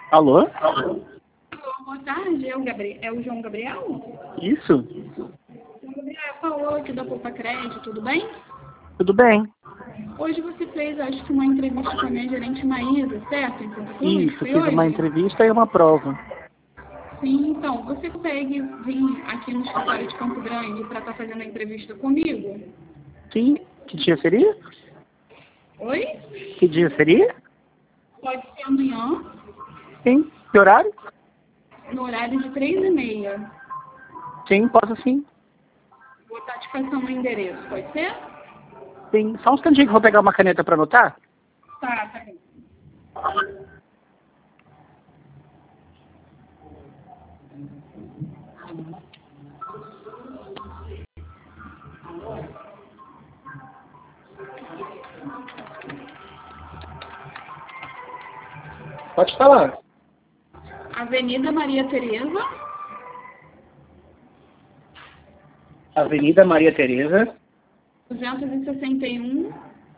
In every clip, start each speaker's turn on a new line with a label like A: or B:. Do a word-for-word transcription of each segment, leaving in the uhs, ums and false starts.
A: Alô?
B: Alô, boa tarde, é o, Gabriel, é o João Gabriel?
A: Isso?
B: João Gabriel falou aqui da Poupa Crédito, tudo bem?
A: Tudo bem.
B: Hoje você fez, acho que uma entrevista com a minha gerente Maísa, certo? Em Santa Cruz?
A: Isso,
B: Foi
A: fiz
B: hoje?
A: uma entrevista e uma prova.
B: Sim, então, você consegue vir aqui no escritório de Campo Grande para estar fazendo a entrevista comigo?
A: Sim. Que dia seria?
B: Oi?
A: Que dia seria?
B: Pode ser amanhã,
A: Sim. Que horário?
B: no horário de três e meia.
A: Sim, posso sim.
B: Vou estar te passando o endereço, pode ser?
A: Sim. Só um instantinho que eu vou pegar uma caneta para anotar.
B: Tá, tá bom.
A: Pode falar.
B: Avenida Maria Tereza,
A: Avenida Maria Tereza,
B: duzentos e sessenta e um,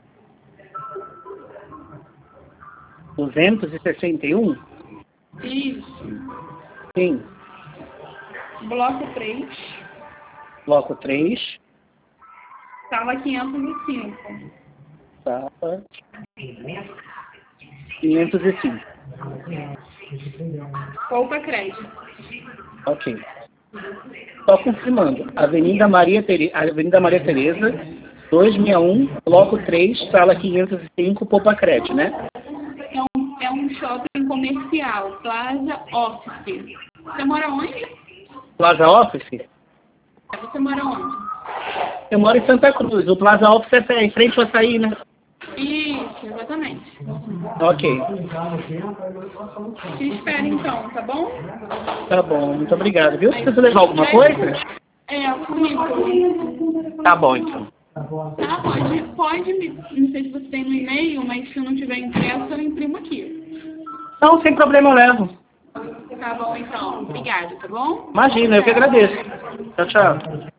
A: duzentos e sessenta e um?
B: isso,
A: Sim.
B: bloco três,
A: Bloco três,
B: sala quinhentos e cinco.
A: sala quinhentos e cinco.
B: Poupa Crédito.
A: Ok. Só confirmando. Avenida Maria, Tere... Avenida Maria Tereza, duzentos e sessenta e um, Bloco três, Sala quinhentos e cinco, Poupa Crédito, né?
B: É um, é um shopping comercial, Plaza Office. Você mora onde?
A: Plaza Office?
B: Você mora onde?
A: Eu moro em Santa Cruz. O Plaza Office é em frente ao açaí, né?
B: Isso, exatamente.
A: Ok.
B: Te espero então, tá bom?
A: Tá bom. Muito obrigado, viu? Precisa levar alguma coisa?
B: É, currículo.
A: Tá bom, então.
B: Tá, pode, pode me, não sei se você tem no e-mail, mas se não tiver impresso, eu imprimo aqui.
A: Não, sem problema eu levo.
B: Tá bom, então. Obrigada, tá bom?
A: Imagina, eu que agradeço. Tchau, tchau.